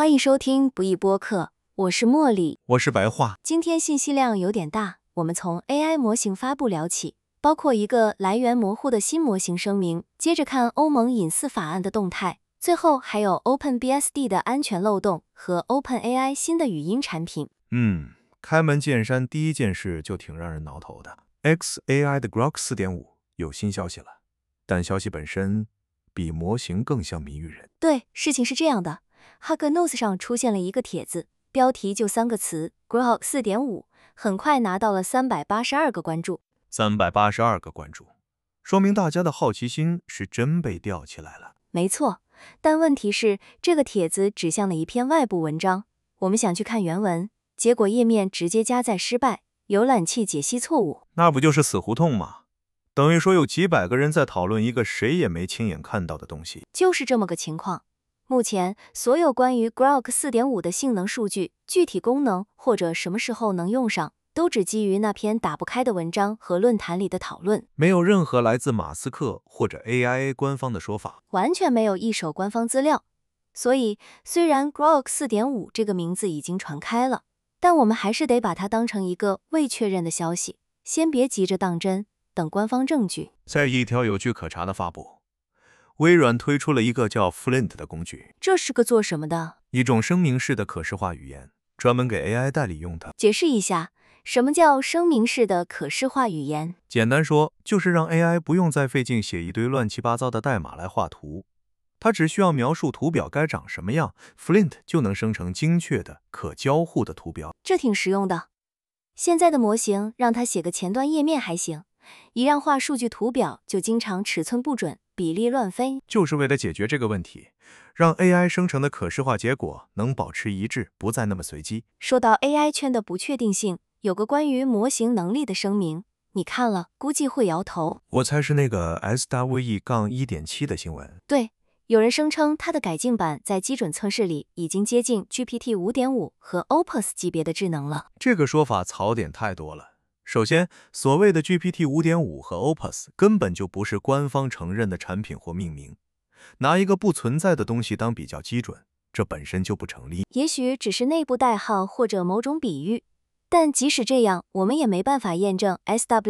欢迎收听不易播客，我是茉莉， 我是白话。 今天信息量有点大，我们从 AI 模型发布聊起，包括一个来源模糊的新模型声明，接着看欧盟隐私法案的动态，最后还有 OpenBSD 的安全漏洞和 OpenAI 新的语音产品。 开门见山，第一件事就挺让人挠头的。xAI 的 Grok 4.5有新消息了，但消息本身比模型更像谜语人。 对，事情是这样的， Hacker News 上出现了一个帖子，标题就3个词 Grok 4.5，很快拿到了382个关注。 382个关注，说明大家的好奇心是真被吊起来了。 没错，但问题是，这个帖子指向了一篇外部文章，我们想去看原文，结果页面直接加载失败，浏览器解析错误。 那不就是死胡同吗？等于说有几百个人在讨论一个谁也没亲眼看到的东西。 就是这么个情况。目前，所有关于 Grok 4.5的性能数据、具体功能或者什么时候能用上，都只基于那篇打不开的文章和论坛里的讨论， 没有任何来自马斯克或者 AIA 官方的说法， 完全没有一手官方资料。所以，虽然 Grok 4.5这个名字已经传开了，但我们还是得把它当成一个未确认的消息，先别急着当真，等官方证据。 在一条有据可查的发布，微软推出了一个叫 Flint 的工具， 这是个做什么的？ 一种声明式的可视化语言，专门给 AI 代理用的。 解释一下，什么叫声明式的可视化语言？ 简单说，就是让 AI 不用再费劲写一堆乱七八糟的代码来画图，它只需要描述图表该长什么样， Flint 就能生成精确的、可交互的图表。 这挺实用的。现在的模型让它写个前端页面还行，一让画数据图表就经常尺寸不准，比例乱飞。 就是为了解决这个问题，让 AI 生成的可视化结果能保持一致，不再那么随机。 说到 AI 圈的不确定性，有个关于模型能力的声明，你看了估计会摇头。 我猜是那个 SWE-1.7 的新闻。 对，有人声称它的改进版在基准测试里已经接近 GPT 5.5 和 Opus 级别的智能了。 这个说法槽点太多了。首先，所谓的 GPT 5.5和 Opus 根本就不是官方承认的产品或命名，拿一个不存在的东西当比较基准，这本身就不成立。 也许只是内部代号或者某种比喻，但即使这样，我们也没办法验证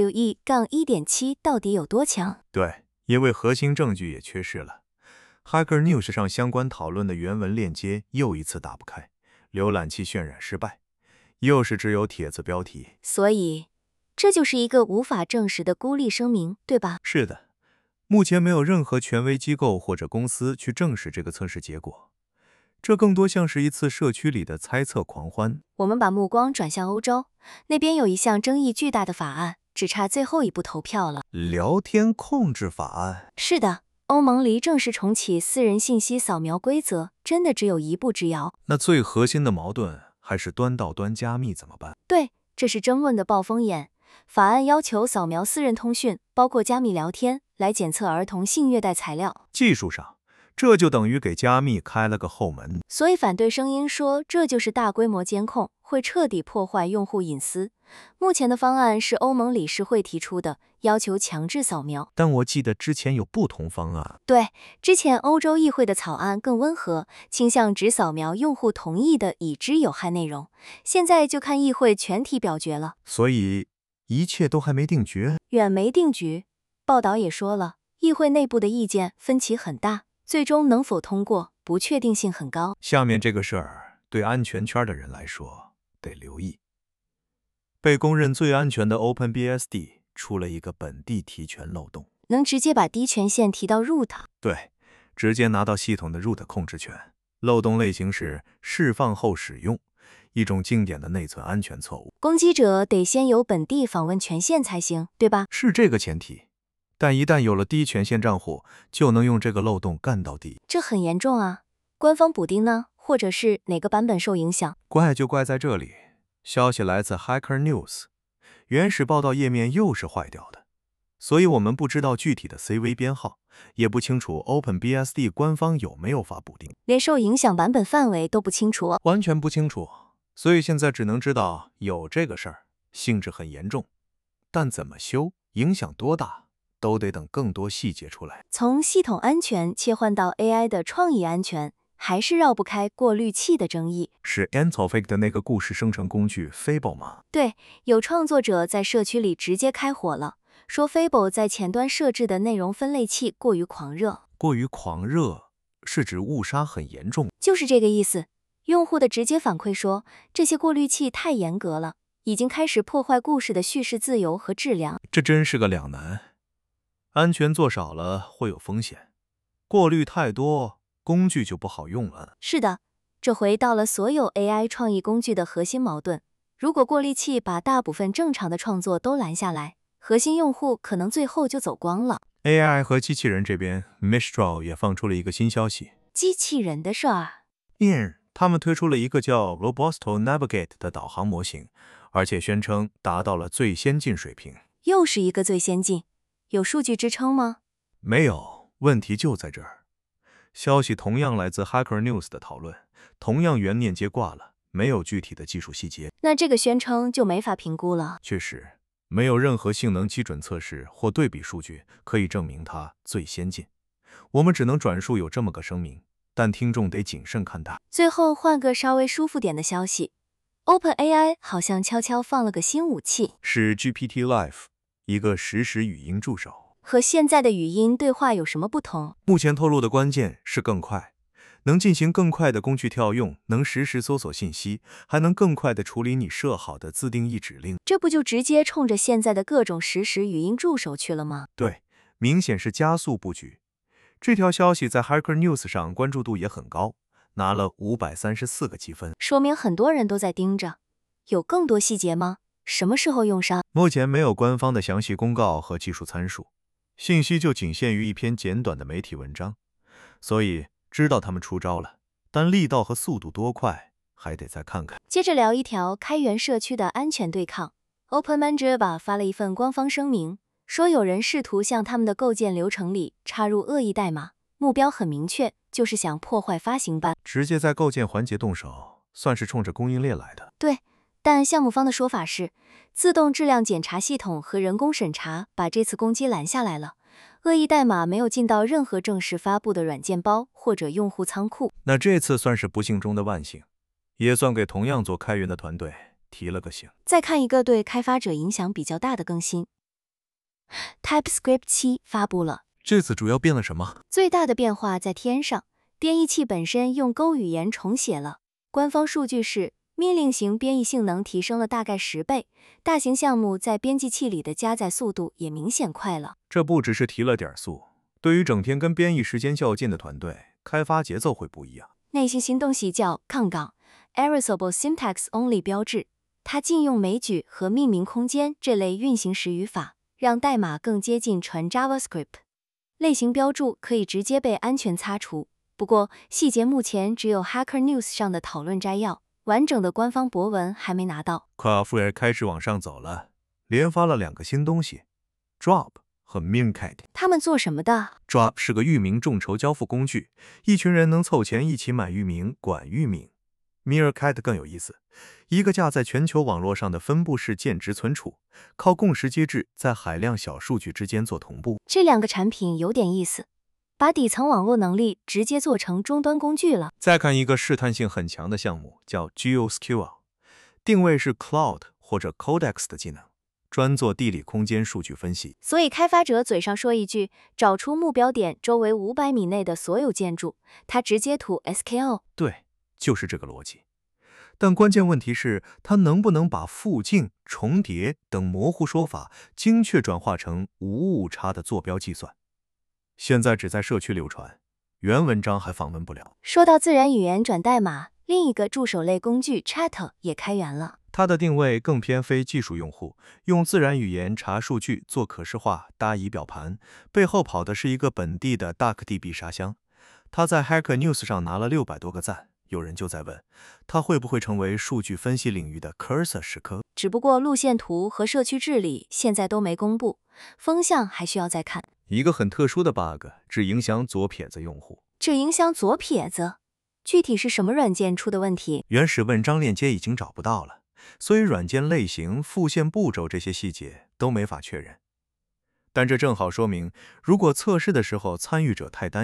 SWE-1.7 到底有多强。 对，因为核心证据也缺失了。Hacker News 上相关讨论的原文链接又一次打不开，浏览器渲染失败，又是只有帖子标题。 所以，这就是一个无法证实的孤立声明，对吧？ 是的，目前没有任何权威机构或者公司去证实这个测试结果，这更多像是一次社区里的猜测狂欢。 我们把目光转向欧洲，那边有一项争议巨大的法案，只差最后一步投票了。 聊天控制法案。 是的，欧盟离正式重启私人信息扫描规则真的只有一步之遥。 那最核心的矛盾还是端到端加密怎么办？ 对，这是争论的暴风眼。法案要求扫描私人通讯，包括加密聊天，来检测儿童性虐待材料。 技术上，这就等于给加密开了个后门。 所以反对声音说这就是大规模监控，会彻底破坏用户隐私。目前的方案是欧盟理事会提出的，要求强制扫描。 但我记得之前有不同方案。 对，之前欧洲议会的草案更温和，倾向只扫描用户同意的已知有害内容。现在就看议会全体表决了。 所以一切都还没定局。 远没定局。报道也说了，议会内部的意见分歧很大，最终能否通过，不确定性很高。 下面这个事儿对安全圈的人来说得留意。被公认最安全的 OpenBSD 出了一个本地提权漏洞， 能直接把低权限提到 root。 对，直接拿到系统的 root 控制权。漏洞类型是释放后使用，一种经典的内存安全错误。 攻击者得先有本地访问权限才行，对吧？ 是这个前提，但一旦有了低权限账户，就能用这个漏洞干到底。 这很严重啊！官方补丁呢？或者是哪个版本受影响？ 怪就怪在这里。消息来自 Hacker News， 原始报道页面又是坏掉的，所以我们不知道具体的 CV 编号，也不清楚 OpenBSD 官方有没有发补丁， 连受影响版本范围都不清楚。 完全不清楚。所以现在只能知道有这个事儿，性质很严重，但怎么修，影响多大，都得等更多细节出来。 从系统安全切换到 AI 的创意安全， 还是绕不开过滤器的争议。 是 Anthropic 的那个故事生成工具 Fable 吗？ 对，有创作者在社区里直接开火了，说 Fable 在前端设置的内容分类器过于狂热。 过于狂热是指误杀很严重， 就是这个意思。用户的直接反馈说，这些过滤器太严格了，已经开始破坏故事的叙事自由和质量。 这真是个两难。安全做少了会有风险，过滤太多，工具就不好用了。 是的，这回到了所有 AI 创意工具的核心矛盾。如果过滤器把大部分正常的创作都拦下来，核心用户可能最后就走光了。 AI 和机器人这边 Mistral 也放出了一个新消息， 机器人的事儿。 他们推出了一个叫 Robusto Navigate 的导航模型，而且宣称达到了最先进水平。 又是一个最先进，有数据支撑吗？ 没有，问题就在这儿。消息同样来自 Hacker News 的讨论，同样原链接挂了，没有具体的技术细节。 那这个宣称就没法评估了。 确实，没有任何性能基准测试或对比数据可以证明它最先进。我们只能转述有这么个声明，但听众得谨慎看待。 最后换个稍微舒服点的消息 ，OpenAI 好像悄悄放了个新武器， 是 GPT Live， 一个实时语音助手。 和现在的语音对话有什么不同？ 目前透露的关键是更快，能进行更快的工具跳用，能实时搜索信息，还能更快地处理你设好的自定义指令。 这不就直接冲着现在的各种实时语音助手去了吗？ 对，明显是加速布局。这条消息在 Hacker News 上关注度也很高，拿了534个积分， 说明很多人都在盯着。有更多细节吗？什么时候用上？ 目前没有官方的详细公告和技术参数，信息就仅限于一篇简短的媒体文章，所以知道他们出招了，但力道和速度多快还得再看看。 接着聊一条开源社区的安全对抗。OpenManjava 发了一份官方声明，说有人试图向他们的构建流程里插入恶意代码，目标很明确，就是想破坏发行版。 直接在构建环节动手，算是冲着供应链来的。 对，但项目方的说法是，自动质量检查系统和人工审查把这次攻击拦下来了，恶意代码没有进到任何正式发布的软件包或者用户仓库。 那这次算是不幸中的万幸，也算给同样做开源的团队提了个醒。 再看一个对开发者影响比较大的更新 ，TypeScript 7发布了。 这次主要变了什么？ 最大的变化在天上，编译器本身用 Go 语言重写了。官方数据是，命令型编译性能提升了大概10倍，大型项目在编辑器里的加载速度也明显快了。 这不只是提了点速，对于整天跟编译时间较劲的团队，开发节奏会不一样。 内心新东西叫杠杠 Erasable Syntax Only 标志，它禁用枚举和命名空间这类运行时语法，让代码更接近纯 JavaScript。类型标注可以直接被安全擦除，不过细节目前只有 Hacker News 上的讨论摘要，完整的官方博文还没拿到。 Cloudflare 开始往上走了，连发了2个新东西 ，Drop 和 Meerkat。 他们做什么的？ Drop 是个域名众筹交付工具，一群人能凑钱一起买域名、管域名。Meerkat 更有意思，一个架在全球网络上的分布式键值存储，靠共识机制在海量小数据之间做同步。 这2个产品有点意思，把底层网络能力直接做成终端工具了。 再看一个试探性很强的项目，叫 GeoSQL， 定位是 Cloud 或者 Codex 的技能，专做地理空间数据分析。 所以开发者嘴上说一句，找出目标点周围500米内的所有建筑，他直接吐 SQL。 对，就是这个逻辑。但关键问题是，它能不能把附近、重叠等模糊说法精确转化成无误差的坐标计算？现在只在社区流传，原文章还访问不了。 说到自然语言转代码，另一个助手类工具 Chat 也开源了。 它的定位更偏非技术用户，用自然语言查数据、做可视化、搭仪表盘，背后跑的是一个本地的 DuckDB 沙箱。它在 Hacker News 上拿了600多个赞。有人就在问，它会不会成为数据分析领域的 Cursor 时刻？ 只不过路线图和社区治理现在都没公布，风向还需要再看。 一个很特殊的 bug 只影响左撇子用户。 这影响左撇子？具体是什么软件出的问题？ 原始文章链接已经找不到了，所以软件类型、复现步骤这些细节都没法确认。但这正好说明，如果测试的时候参与者太单一，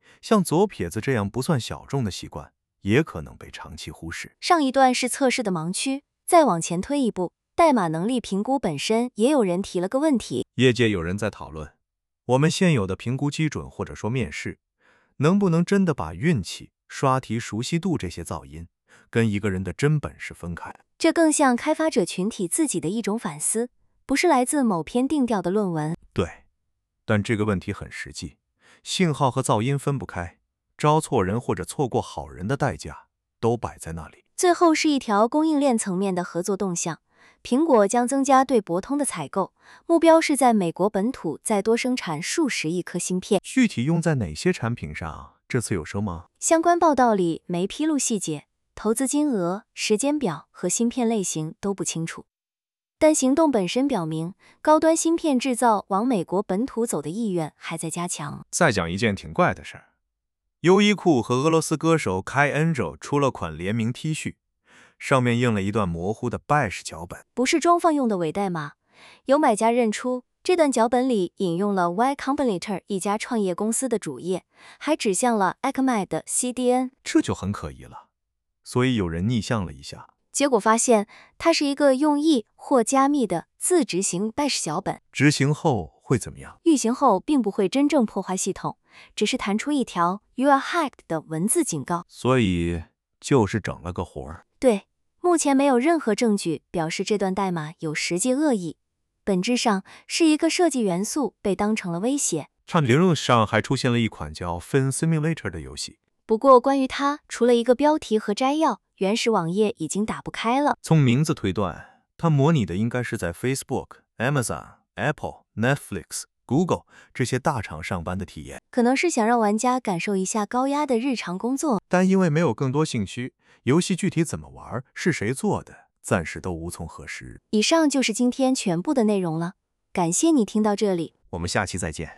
像左撇子这样不算小众的习惯，也可能被长期忽视。 上一段是测试的盲区，再往前推一步，代码能力评估本身也有人提了个问题。 业界有人在讨论，我们现有的评估基准或者说面试，能不能真的把运气、刷题熟悉度这些噪音跟一个人的真本事分开？ 这更像开发者群体自己的一种反思，不是来自某篇定调的论文。 对，但这个问题很实际，信号和噪音分不开，招错人或者错过好人的代价都摆在那里。 最后是一条供应链层面的合作动向，苹果将增加对博通的采购，目标是在美国本土再多生产数十亿颗芯片。 具体用在哪些产品上，这次有说吗？ 相关报道里没披露细节，投资金额、时间表和芯片类型都不清楚。但行动本身表明，高端芯片制造往美国本土走的意愿还在加强。 再讲一件挺怪的事儿，优衣库和俄罗斯歌手 Kai Angel 出了款联名 T 恤，上面印了一段模糊的 Bash 脚本， 不是装放用的伪代码。有买家认出，这段脚本里引用了 Y Combinator 一家创业公司的主页，还指向了 Akamai 的 CDN， 这就很可疑了。所以有人逆向了一下， 结果发现它是一个用易或加密的自执行 Bash 脚本。 执行后会怎么样？ 运行后并不会真正破坏系统，只是弹出一条 You are hacked 的文字警告。 所以就是整了个活儿。 对，目前没有任何证据表示这段代码有实际恶意，本质上是一个设计元素被当成了威胁。 理论上还出现了一款叫 Fin Simulator 的游戏， 不过关于它，除了一个标题和摘要，原始网页已经打不开了。 从名字推断，它模拟的应该是在 Facebook、Amazon、Apple、Netflix、Google 这些大厂上班的体验， 可能是想让玩家感受一下高压的日常工作。 但因为没有更多信息，游戏具体怎么玩，是谁做的，暂时都无从核实。 以上就是今天全部的内容了，感谢你听到这里， 我们下期再见。